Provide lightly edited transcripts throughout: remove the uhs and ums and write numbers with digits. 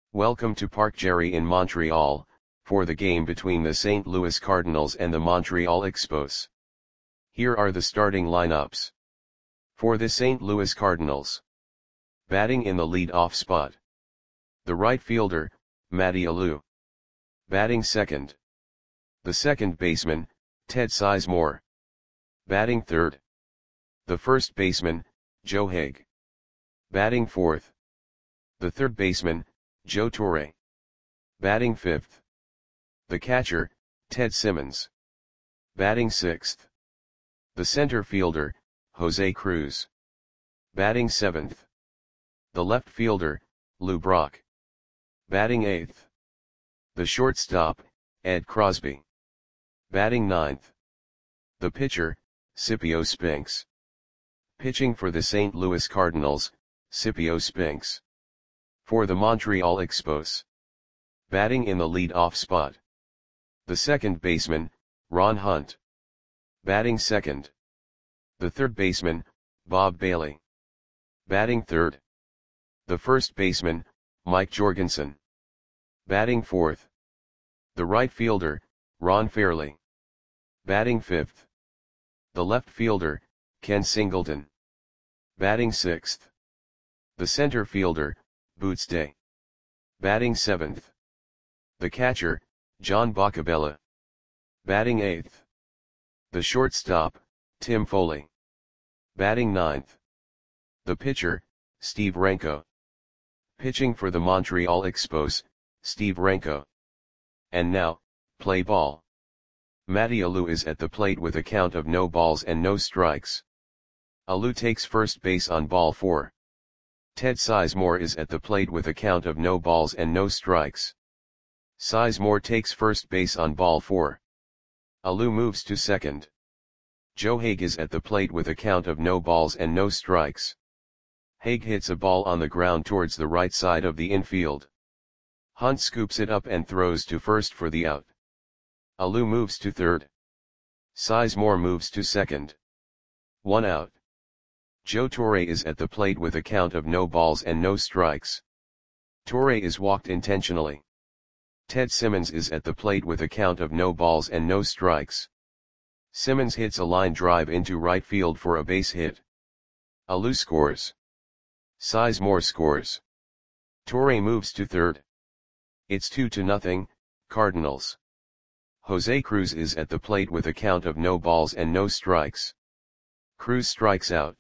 Welcome to Parc Jerry in Montreal, for the game between the St. Louis Cardinals and the Montreal Expos. Here are the starting lineups. For the St. Louis Cardinals. Batting in the lead-off spot. The right fielder, Matty Alou. Batting second. The second baseman, Ted Sizemore. Batting third. The first baseman, Joe Hague. Batting fourth. The third baseman, Joe Torre. Batting fifth. The catcher, Ted Simmons. Batting sixth. The center fielder, Jose Cruz. Batting seventh. The left fielder, Lou Brock. Batting eighth. The shortstop, Ed Crosby. Batting ninth. The pitcher, Scipio Spinks. Pitching for the St. Louis Cardinals, Scipio Spinks. For the Montreal Expos. Batting in the lead-off spot. The second baseman, Ron Hunt. Batting second. The third baseman, Bob Bailey. Batting third. The first baseman, Mike Jorgensen. Batting fourth. The right fielder, Ron Fairly. Batting fifth. The left fielder, Ken Singleton. Batting sixth. The center fielder, Boots Day. Batting seventh. The catcher, John Boccabella. Batting eighth. The shortstop, Tim Foley. Batting ninth. The pitcher, Steve Renko. Pitching for the Montreal Expos, Steve Renko. And now, play ball. Matty Alou is at the plate with a count of no balls and no strikes. Alou takes first base on ball 4. Ted Sizemore is at the plate with a count of no balls and no strikes. Sizemore takes first base on ball 4. Alou moves to second. Joe Hague is at the plate with a count of no balls and no strikes. Hague hits a ball on the ground towards the right side of the infield. Hunt scoops it up and throws to first for the out. Alou moves to third. Sizemore moves to second. 1 out. Joe Torre is at the plate with a count of no balls and no strikes. Torre is walked intentionally. Ted Simmons is at the plate with a count of no balls and no strikes. Simmons hits a line drive into right field for a base hit. Alou scores. Sizemore scores. Torre moves to third. It's 2-0, Cardinals. Jose Cruz is at the plate with a count of no balls and no strikes. Cruz strikes out.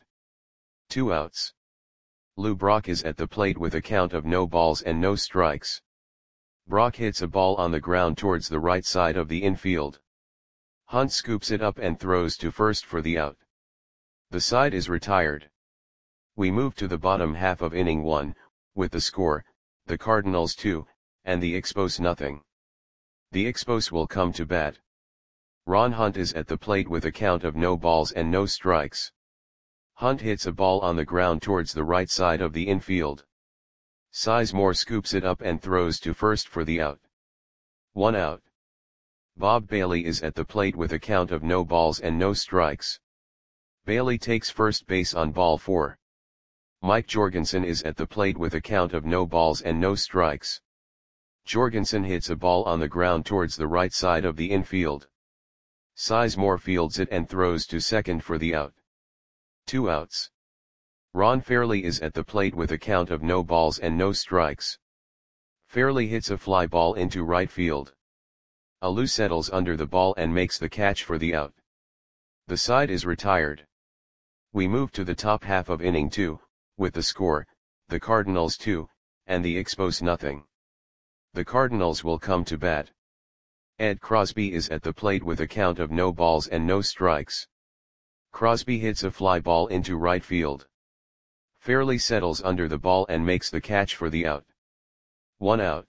2 outs. Lou Brock is at the plate with a count of no balls and no strikes. Brock hits a ball on the ground towards the right side of the infield. Hunt scoops it up and throws to first for the out. The side is retired. We move to the bottom half of inning 1, with the score, the Cardinals 2, and the Expos nothing. The Expos will come to bat. Ron Hunt is at the plate with a count of no balls and no strikes. Hunt hits a ball on the ground towards the right side of the infield. Sizemore scoops it up and throws to first for the out. 1 out. Bob Bailey is at the plate with a count of no balls and no strikes. Bailey takes first base on ball 4. Mike Jorgensen is at the plate with a count of no balls and no strikes. Jorgensen hits a ball on the ground towards the right side of the infield. Sizemore fields it and throws to second for the out. 2 outs. Ron Fairly is at the plate with a count of no balls and no strikes. Fairly hits a fly ball into right field. Alou settles under the ball and makes the catch for the out. The side is retired. We move to the top half of inning 2, with the score, the Cardinals 2, and the Expos nothing. The Cardinals will come to bat. Ed Crosby is at the plate with a count of no balls and no strikes. Crosby hits a fly ball into right field. Fairly settles under the ball and makes the catch for the out. 1 out.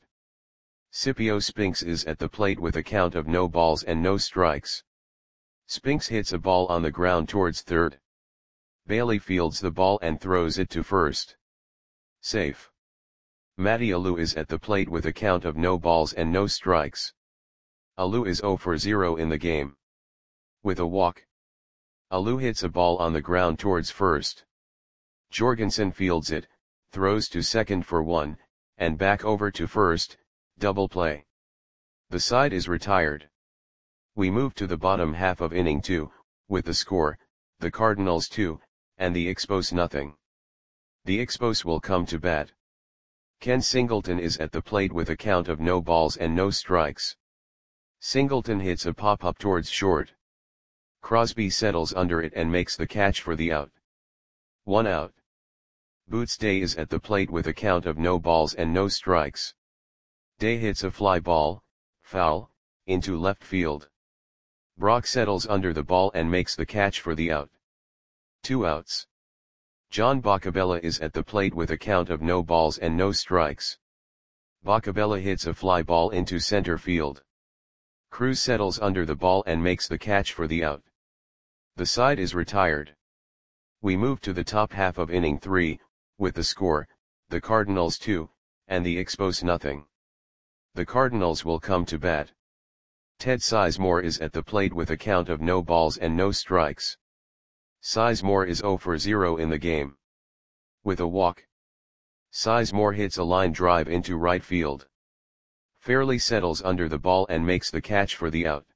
Scipio Spinks is at the plate with a count of no balls and no strikes. Spinks hits a ball on the ground towards third. Bailey fields the ball and throws it to first. Safe. Matty Alou is at the plate with a count of no balls and no strikes. Alou is 0 for 0 in the game. With a walk. Alou hits a ball on the ground towards first. Jorgensen fields it, throws to second for 1, and back over to first, double play. The side is retired. We move to the bottom half of inning 2, with the score, the Cardinals 2, and the Expos nothing. The Expos will come to bat. Ken Singleton is at the plate with a count of no balls and no strikes. Singleton hits a pop-up towards short. Crosby settles under it and makes the catch for the out. 1 out. Boots Day is at the plate with a count of no balls and no strikes. Day hits a fly ball, foul, into left field. Brock settles under the ball and makes the catch for the out. 2 outs. John Boccabella is at the plate with a count of no balls and no strikes. Boccabella hits a fly ball into center field. Cruz settles under the ball and makes the catch for the out. The side is retired. We move to the top half of inning 3, with the score, the Cardinals 2, and the Expos nothing. The Cardinals will come to bat. Ted Sizemore is at the plate with a count of no balls and no strikes. Sizemore is 0 for 0 in the game. With a walk, Sizemore hits a line drive into right field. Fairly settles under the ball and makes the catch for the out.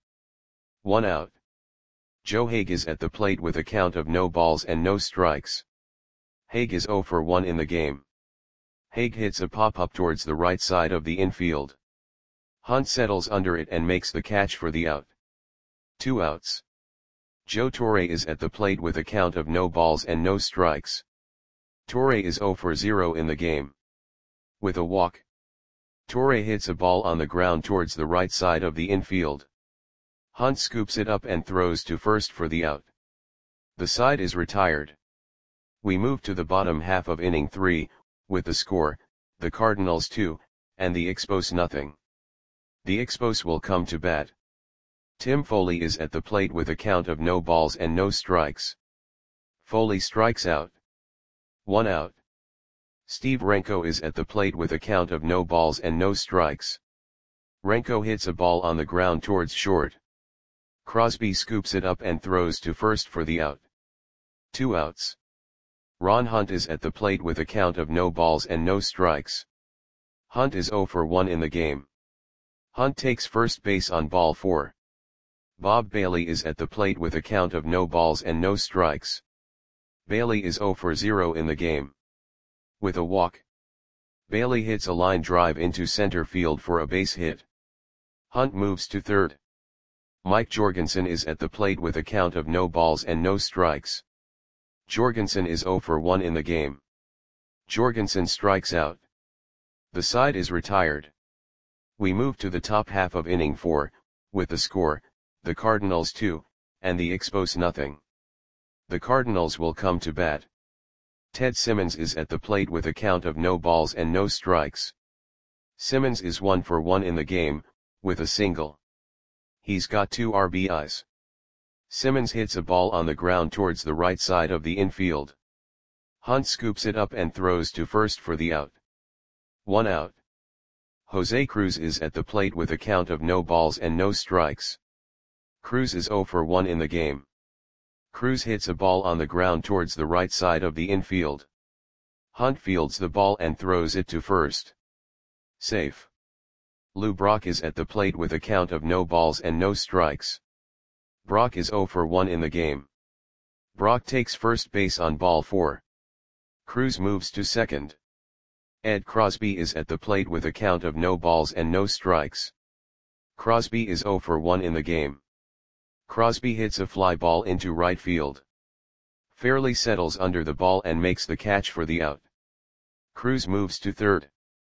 1 out. Joe Hague is at the plate with a count of no balls and no strikes. Hague is 0 for 1 in the game. Hague hits a pop-up towards the right side of the infield. Hunt settles under it and makes the catch for the out. 2 outs. Joe Torre is at the plate with a count of no balls and no strikes. Torre is 0 for 0 in the game. With a walk, Torre hits a ball on the ground towards the right side of the infield. Hunt scoops it up and throws to first for the out. The side is retired. We move to the bottom half of inning 3, with the score, the Cardinals 2, and the Expos nothing. The Expos will come to bat. Tim Foley is at the plate with a count of no balls and no strikes. Foley strikes out. 1 out. Steve Renko is at the plate with a count of no balls and no strikes. Renko hits a ball on the ground towards short. Crosby scoops it up and throws to first for the out. 2 outs. Ron Hunt is at the plate with a count of no balls and no strikes. Hunt is 0 for 1 in the game. Hunt takes first base on ball 4. Bob Bailey is at the plate with a count of no balls and no strikes. Bailey is 0 for 0 in the game. With a walk, Bailey hits a line drive into center field for a base hit. Hunt moves to third. Mike Jorgensen is at the plate with a count of no balls and no strikes. Jorgensen is 0 for 1 in the game. Jorgensen strikes out. The side is retired. We move to the top half of inning 4, with the score, the Cardinals 2, and the Expos nothing. The Cardinals will come to bat. Ted Simmons is at the plate with a count of no balls and no strikes. Simmons is 1 for 1 in the game, with a single. He's got 2 RBIs. Simmons hits a ball on the ground towards the right side of the infield. Hunt scoops it up and throws to first for the out. 1 out. Jose Cruz is at the plate with a count of no balls and no strikes. Cruz is 0 for 1 in the game. Cruz hits a ball on the ground towards the right side of the infield. Hunt fields the ball and throws it to first. Safe. Lou Brock is at the plate with a count of no balls and no strikes. Brock is 0 for 1 in the game. Brock takes first base on ball 4. Cruz moves to second. Ed Crosby is at the plate with a count of no balls and no strikes. Crosby is 0 for 1 in the game. Crosby hits a fly ball into right field. Fairly settles under the ball and makes the catch for the out. Cruz moves to third.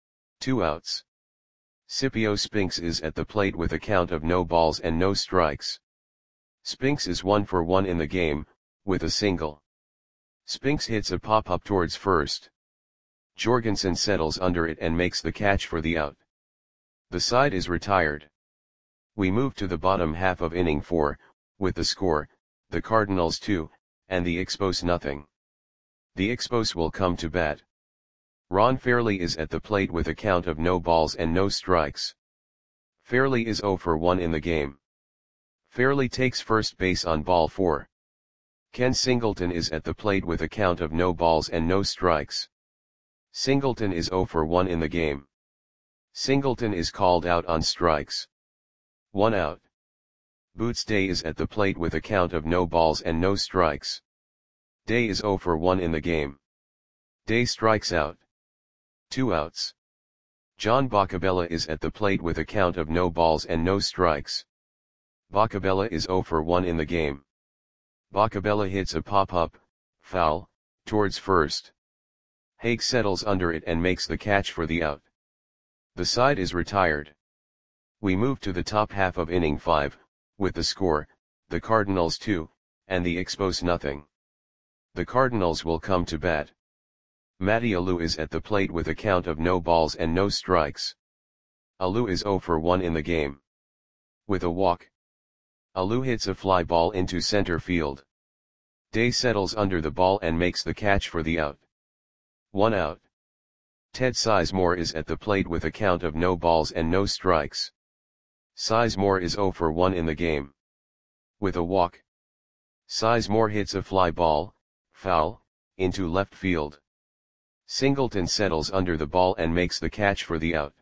2 outs. Scipio Spinks is at the plate with a count of no balls and no strikes. Spinks is 1 for 1 in the game, with a single. Spinks hits a pop-up towards first. Jorgensen settles under it and makes the catch for the out. The side is retired. We move to the bottom half of inning 4, with the score, the Cardinals 2, and the Expos nothing. The Expos will come to bat. Ron Fairley is at the plate with a count of no balls and no strikes. Fairley is 0 for 1 in the game. Fairley takes first base on ball 4. Ken Singleton is at the plate with a count of no balls and no strikes. Singleton is 0 for 1 in the game. Singleton is called out on strikes. 1 out. Boots Day is at the plate with a count of no balls and no strikes. Day is 0 for 1 in the game. Day strikes out. 2 outs. John Boccabella is at the plate with a count of no balls and no strikes. Boccabella is 0 for 1 in the game. Boccabella hits a pop-up, foul, towards first. Haig settles under it and makes the catch for the out. The side is retired. We move to the top half of inning 5, with the score, the Cardinals 2, and the Expos nothing. The Cardinals will come to bat. Matty Alou is at the plate with a count of no balls and no strikes. Alou is 0 for 1 in the game. With a walk. Alou hits a fly ball into center field. Day settles under the ball and makes the catch for the out. 1 out. Ted Sizemore is at the plate with a count of no balls and no strikes. Sizemore is 0 for 1 in the game. With a walk. Sizemore hits a fly ball, foul, into left field. Singleton settles under the ball and makes the catch for the out.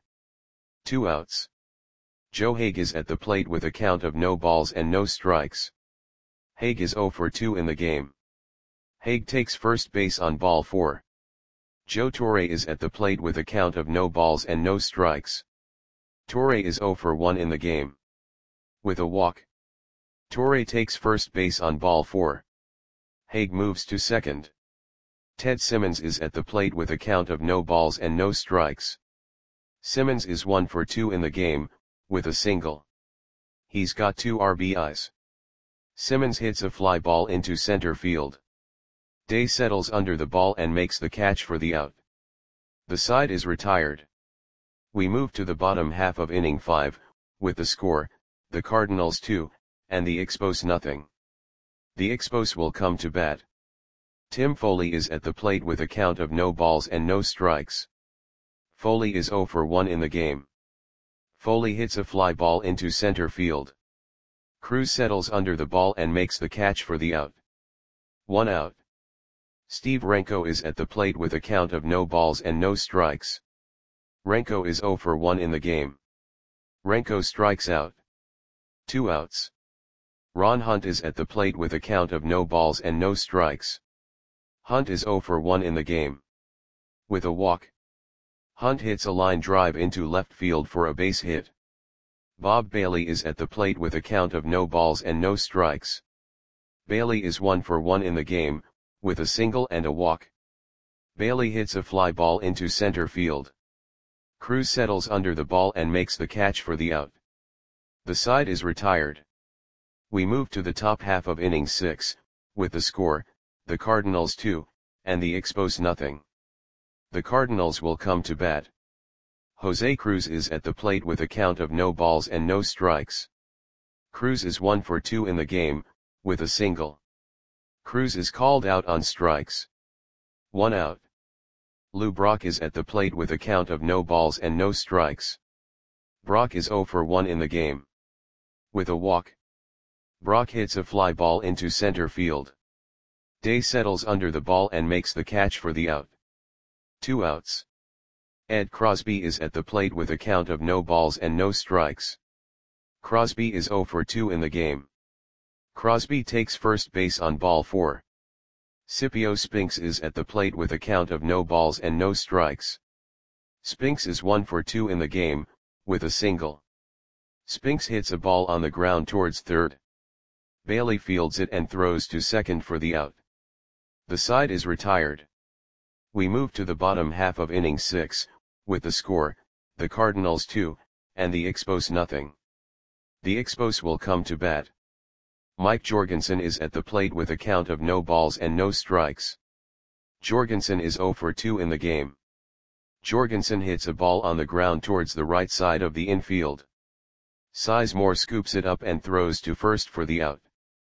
2 outs. Joe Haig is at the plate with a count of no balls and no strikes. Haig is 0 for 2 in the game. Haig takes first base on ball 4. Joe Torre is at the plate with a count of no balls and no strikes. Torre is 0 for 1 in the game. With a walk. Torre takes first base on ball 4. Haig moves to second. Ted Simmons is at the plate with a count of no balls and no strikes. Simmons is 1 for 2 in the game, with a single. He's got 2 RBIs. Simmons hits a fly ball into center field. Day settles under the ball and makes the catch for the out. The side is retired. We move to the bottom half of inning 5, with the score, the Cardinals 2, and the Expos nothing. The Expos will come to bat. Tim Foley is at the plate with a count of no balls and no strikes. Foley is 0 for 1 in the game. Foley hits a fly ball into center field. Cruz settles under the ball and makes the catch for the out. 1 out. Steve Renko is at the plate with a count of no balls and no strikes. Renko is 0 for 1 in the game. Renko strikes out. 2 outs. Ron Hunt is at the plate with a count of no balls and no strikes. Hunt is 0 for 1 in the game. With a walk. Hunt hits a line drive into left field for a base hit. Bob Bailey is at the plate with a count of no balls and no strikes. Bailey is 1 for 1 in the game, with a single and a walk. Bailey hits a fly ball into center field. Cruz settles under the ball and makes the catch for the out. The side is retired. We move to the top half of inning 6, with the score, the Cardinals 2, and the Expos nothing. The Cardinals will come to bat. Jose Cruz is at the plate with a count of no balls and no strikes. Cruz is 1 for 2 in the game, with a single. Cruz is called out on strikes. 1 out. Lou Brock is at the plate with a count of no balls and no strikes. Brock is 0 for 1 in the game. With a walk. Brock hits a fly ball into center field. Day settles under the ball and makes the catch for the out. 2 outs. Ed Crosby is at the plate with a count of no balls and no strikes. Crosby is 0 for 2 in the game. Crosby takes first base on ball 4. Scipio Spinks is at the plate with a count of no balls and no strikes. Spinks is 1 for 2 in the game, with a single. Spinks hits a ball on the ground towards third. Bailey fields it and throws to second for the out. The side is retired. We move to the bottom half of inning 6, with the score, the Cardinals 2, and the Expos nothing. The Expos will come to bat. Mike Jorgensen is at the plate with a count of no balls and no strikes. Jorgensen is 0 for 2 in the game. Jorgensen hits a ball on the ground towards the right side of the infield. Sizemore scoops it up and throws to first for the out.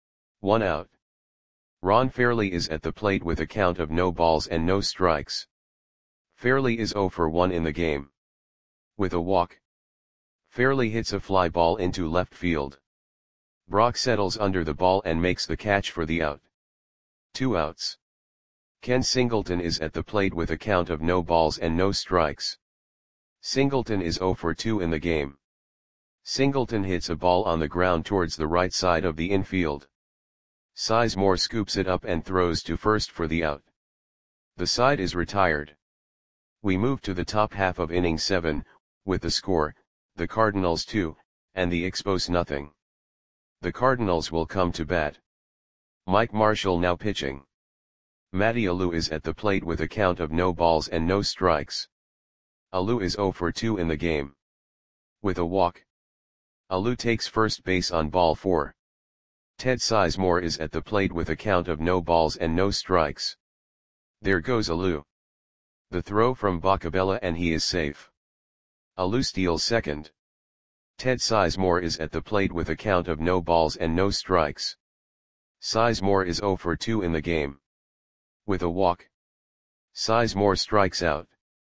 1 out. Ron Fairley is at the plate with a count of no balls and no strikes. Fairley is 0 for 1 in the game. With a walk. Fairley hits a fly ball into left field. Brock settles under the ball and makes the catch for the out. 2 outs. Ken Singleton is at the plate with a count of no balls and no strikes. Singleton is 0 for 2 in the game. Singleton hits a ball on the ground towards the right side of the infield. Sizemore scoops it up and throws to first for the out. The side is retired. We move to the top half of inning 7, with the score, the Cardinals 2, and the Expos nothing. The Cardinals will come to bat. Mike Marshall now pitching. Matty Alou is at the plate with a count of no balls and no strikes. Alou is 0 for 2 in the game. With a walk. Alou takes first base on ball 4. Ted Sizemore is at the plate with a count of no balls and no strikes. There goes Alou. The throw from Boccabella and he is safe. Alou steals second. Ted Sizemore is at the plate with a count of no balls and no strikes. Sizemore is 0 for 2 in the game. With a walk. Sizemore strikes out.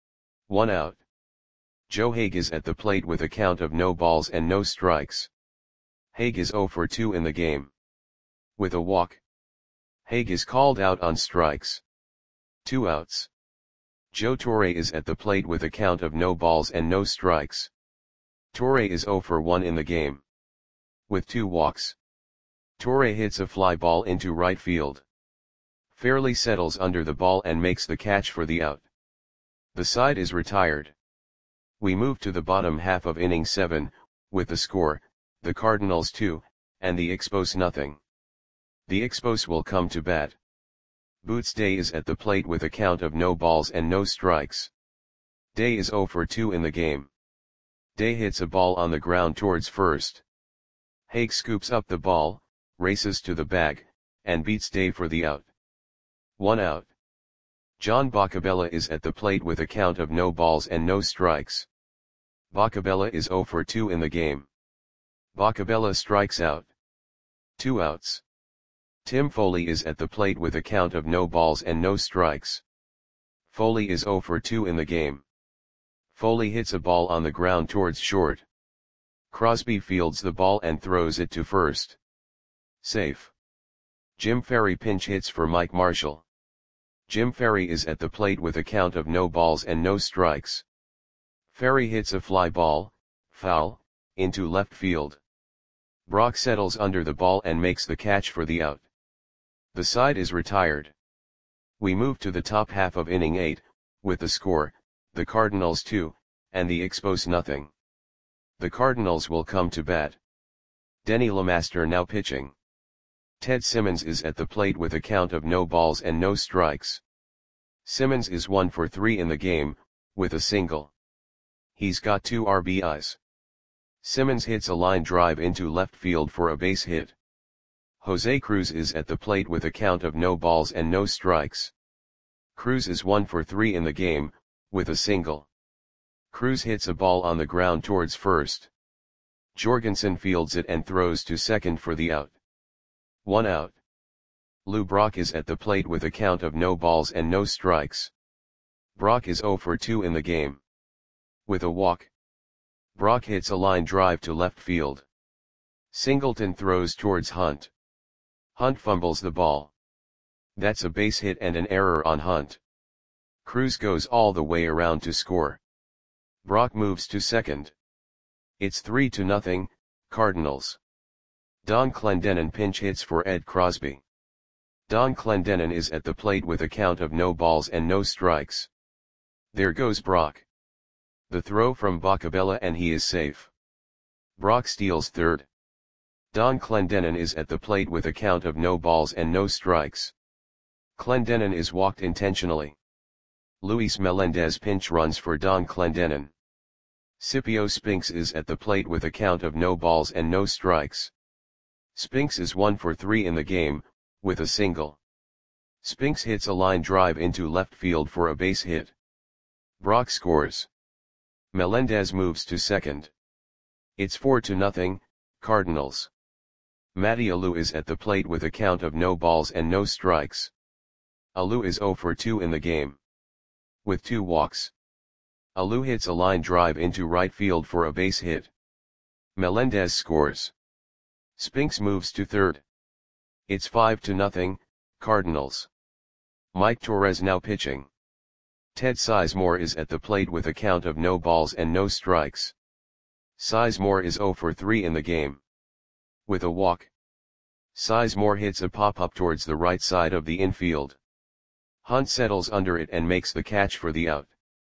1 out. Joe Hague is at the plate with a count of no balls and no strikes. Hague is 0 for 2 in the game. With a walk. Hague is called out on strikes. 2 outs. Joe Torre is at the plate with a count of no balls and no strikes. Torre is 0 for 1 in the game. With 2 walks. Torre hits a fly ball into right field. Fairly settles under the ball and makes the catch for the out. The side is retired. We move to the bottom half of inning 7, with the score, the Cardinals 2, and the Expos nothing. The Expos will come to bat. Boots Day is at the plate with a count of no balls and no strikes. Day is 0 for 2 in the game. Day hits a ball on the ground towards first. Hague scoops up the ball, races to the bag, and beats Day for the out. 1 out. John Boccabella is at the plate with a count of no balls and no strikes. Boccabella is 0 for 2 in the game. Boccabella strikes out. 2 outs. Tim Foley is at the plate with a count of no balls and no strikes. Foley is 0 for 2 in the game. Foley hits a ball on the ground towards short. Crosby fields the ball and throws it to first. Safe. Jim Ferry pinch hits for Mike Marshall. Jim Ferry is at the plate with a count of no balls and no strikes. Ferry hits a fly ball, foul, into left field. Brock settles under the ball and makes the catch for the out. The side is retired. We move to the top half of inning 8, with the score, the Cardinals 2, and the Expos nothing. The Cardinals will come to bat. Denny LeMaster now pitching. Ted Simmons is at the plate with a count of no balls and no strikes. Simmons is 1 for 3 in the game, with a single. He's got 2 RBIs. Simmons hits a line drive into left field for a base hit. Jose Cruz is at the plate with a count of no balls and no strikes. Cruz is 1 for 3 in the game, with a single. Cruz hits a ball on the ground towards first. Jorgensen fields it and throws to second for the out. 1 out. Lou Brock is at the plate with a count of no balls and no strikes. Brock is 0 for 2 in the game. With a walk. Brock hits a line drive to left field. Singleton throws towards Hunt. Hunt fumbles the ball. That's a base hit and an error on Hunt. Cruz goes all the way around to score. Brock moves to second. It's 3-0, Cardinals. Don Clendenon pinch hits for Ed Crosby. Don Clendenon is at the plate with a count of no balls and no strikes. There goes Brock. The throw from Boccabella and he is safe. Brock steals third. Don Clendenon is at the plate with a count of no balls and no strikes. Clendenon is walked intentionally. Luis Melendez pinch runs for Don Clendenon. Scipio Spinks is at the plate with a count of no balls and no strikes. Spinks is 1 for 3 in the game, with a single. Spinks hits a line drive into left field for a base hit. Brock scores. Melendez moves to second. It's 4-0, Cardinals. Matty Alou is at the plate with a count of no balls and no strikes. Alou is 0 for 2 in the game. With 2 walks. Alou hits a line drive into right field for a base hit. Melendez scores. Spinks moves to third. It's 5-0, Cardinals. Mike Torres now pitching. Ted Sizemore is at the plate with a count of no balls and no strikes. Sizemore is 0 for 3 in the game. With a walk. Sizemore hits a pop-up towards the right side of the infield. Hunt settles under it and makes the catch for the out.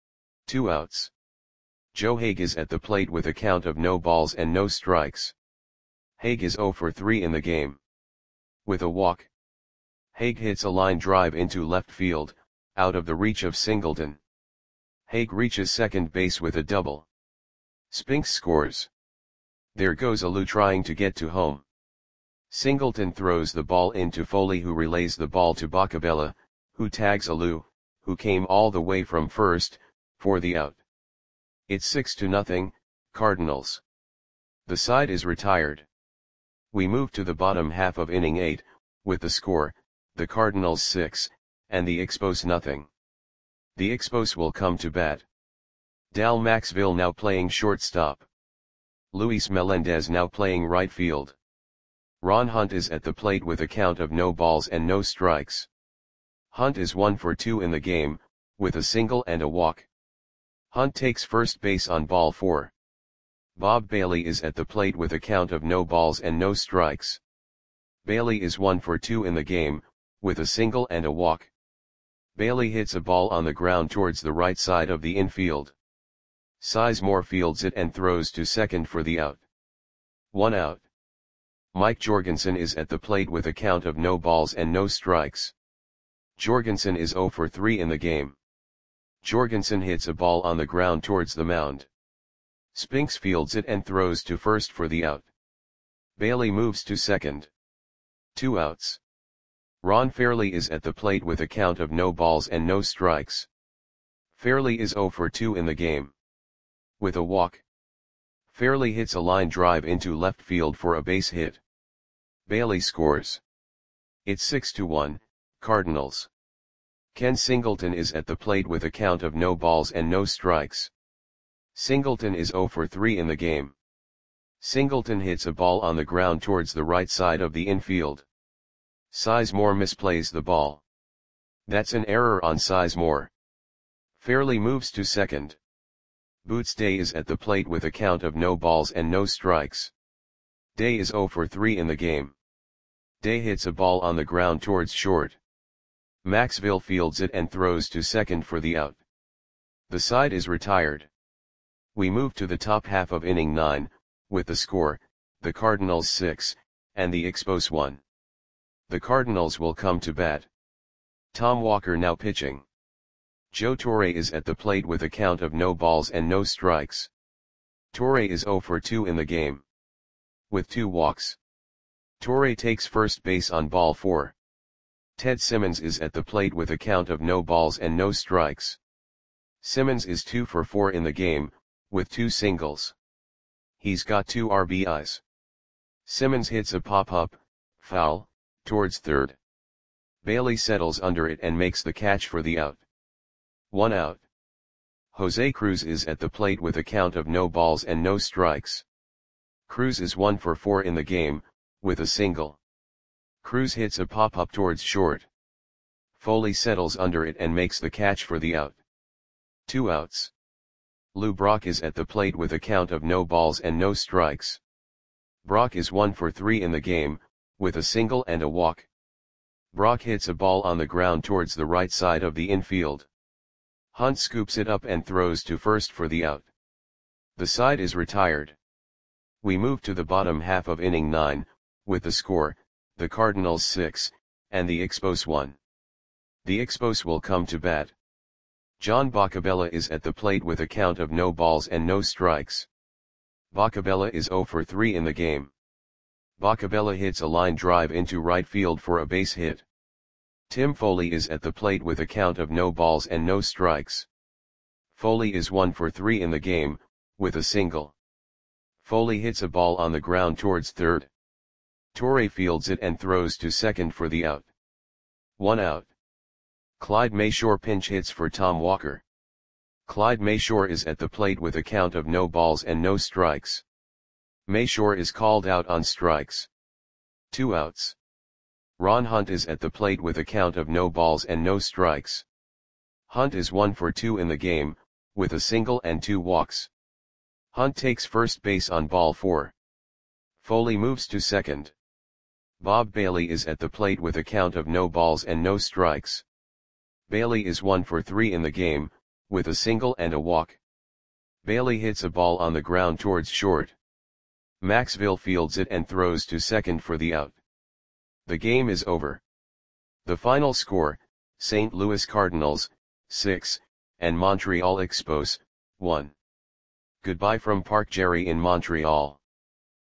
2 outs. Joe Hague is at the plate with a count of no balls and no strikes. Hague is 0 for 3 in the game. With a walk. Hague hits a line drive into left field, out of the reach of Singleton. Hague reaches second base with a double. Spinks scores. There goes Alou trying to get to home. Singleton throws the ball into Foley, who relays the ball to Bacabella, who tags Alou, who came all the way from first, for the out. It's 6-0, Cardinals. The side is retired. We move to the bottom half of inning 8, with the score, the Cardinals 6, and the Expos nothing. The Expos will come to bat. Dal Maxville now playing shortstop. Luis Melendez now playing right field. Ron Hunt is at the plate with a count of no balls and no strikes. Hunt is 1 for 2 in the game, with a single and a walk. Hunt takes first base on ball 4. Bob Bailey is at the plate with a count of no balls and no strikes. Bailey is 1 for 2 in the game, with a single and a walk. Bailey hits a ball on the ground towards the right side of the infield. Sizemore fields it and throws to second for the out. 1 out. Mike Jorgensen is at the plate with a count of no balls and no strikes. Jorgensen is 0 for 3 in the game. Jorgensen hits a ball on the ground towards the mound. Spinks fields it and throws to first for the out. Bailey moves to second. 2 outs. Ron Fairley is at the plate with a count of no balls and no strikes. Fairley is 0 for 2 in the game. With a walk. Fairley hits a line drive into left field for a base hit. Bailey scores. It's 6-1, Cardinals. Ken Singleton is at the plate with a count of no balls and no strikes. Singleton is 0 for 3 in the game. Singleton hits a ball on the ground towards the right side of the infield. Sizemore misplays the ball. That's an error on Sizemore. Fairley moves to second. Boots Day is at the plate with a count of no balls and no strikes. Day is 0 for 3 in the game. Day hits a ball on the ground towards short. Maxville fields it and throws to second for the out. The side is retired. We move to the top half of inning 9, with the score, the Cardinals 6, and the Expos 1. The Cardinals will come to bat. Tom Walker now pitching. Joe Torre is at the plate with a count of no balls and no strikes. Torre is 0 for 2 in the game. With 2 walks. Torre takes first base on ball 4. Ted Simmons is at the plate with a count of no balls and no strikes. Simmons is 2 for 4 in the game, with 2 singles. He's got 2 RBIs. Simmons hits a pop-up, foul, towards third. Bailey settles under it and makes the catch for the out. 1 out. Jose Cruz is at the plate with a count of no balls and no strikes. Cruz is 1 for 4 in the game, with a single. Cruz hits a pop-up towards short. Foley settles under it and makes the catch for the out. 2 outs. Lou Brock is at the plate with a count of no balls and no strikes. Brock is 1 for 3 in the game, with a single and a walk. Brock hits a ball on the ground towards the right side of the infield. Hunt scoops it up and throws to first for the out. The side is retired. We move to the bottom half of inning 9, with the score, the Cardinals 6, and the Expos 1. The Expos will come to bat. John Bacabella is at the plate with a count of no balls and no strikes. Bacabella is 0 for 3 in the game. Bacabella hits a line drive into right field for a base hit. Tim Foley is at the plate with a count of no balls and no strikes. Foley is 1 for 3 in the game, with a single. Foley hits a ball on the ground towards third. Torre fields it and throws to second for the out. 1 out. Clyde Mayshore pinch hits for Tom Walker. Clyde Mayshore is at the plate with a count of no balls and no strikes. Mayshore is called out on strikes. 2 outs. Ron Hunt is at the plate with a count of no balls and no strikes. Hunt is 1 for 2 in the game, with a single and 2 walks. Hunt takes first base on ball 4. Foley moves to second. Bob Bailey is at the plate with a count of no balls and no strikes. Bailey is 1 for 3 in the game, with a single and a walk. Bailey hits a ball on the ground towards short. Maxville fields it and throws to second for the out. The game is over. The final score, St. Louis Cardinals, 6, and Montreal Expos, 1. Goodbye from Parc Jerry in Montreal.